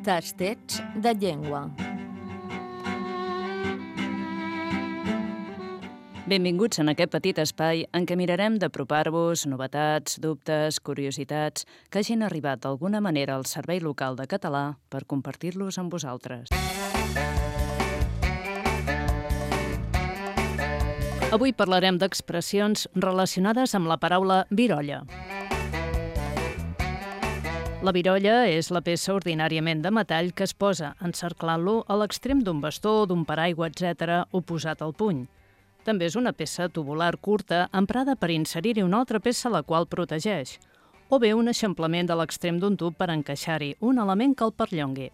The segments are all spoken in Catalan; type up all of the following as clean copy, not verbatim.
Tastets de llengua. Benvinguts en aquest petit espai en què mirarem d'apropar-vos novetats, dubtes, curiositats que hagin arribat d'alguna manera al Servei Local de Català per compartir-los amb vosaltres. Avui parlarem d'expressions relacionades amb la paraula virolla. La virolla és la peça ordinàriament de metall que es posa encerclant-lo a l'extrem d'un bastó, d'un paraigua, etc., oposat al puny. També és una peça tubular curta emprada per inserir-hi una altra peça la qual protegeix, o bé un eixamplament de l'extrem d'un tub per encaixar-hi un element que el perllongui.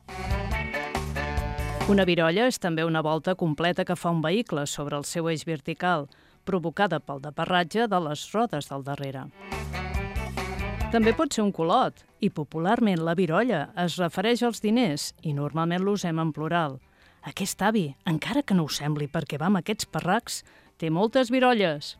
Una virolla és també una volta completa que fa un vehicle sobre el seu eix vertical, provocada pel deparratge de les rodes del darrere. També pot ser un culot, i popularment la virolla es refereix als diners i normalment l'usem en plural. Aquest avi, encara que no ho sembli perquè va amb aquests parracs, té moltes virolles.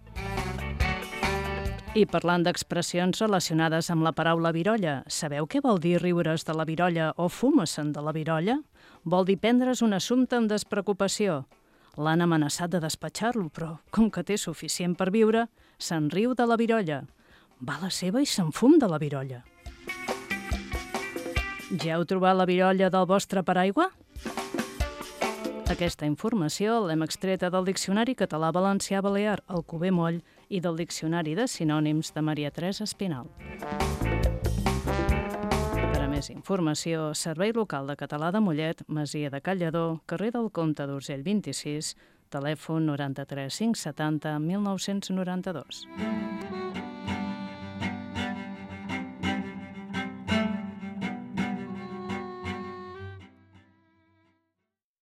I parlant d'expressions relacionades amb la paraula virolla, sabeu què vol dir riure's de la virolla o fuma-se'n de la virolla? Vol dir prendre's un assumpte amb despreocupació. L'han amenaçat de despatxar-lo, però com que té suficient per viure, se'n riu de la virolla. Va a la seva i se'n fum de la virolla. Ja heu trobat la virolla del vostre paraigua? Aquesta informació l'hem extreta del Diccionari Català-Valencià-Balear Alcover Moll i del Diccionari de Sinònims de Maria Teresa Espinal. Per a més informació, Servei Local de Català de Mollet, Masia de Callador, carrer del Comte d'Urgell 26, telèfon 93 570 1992.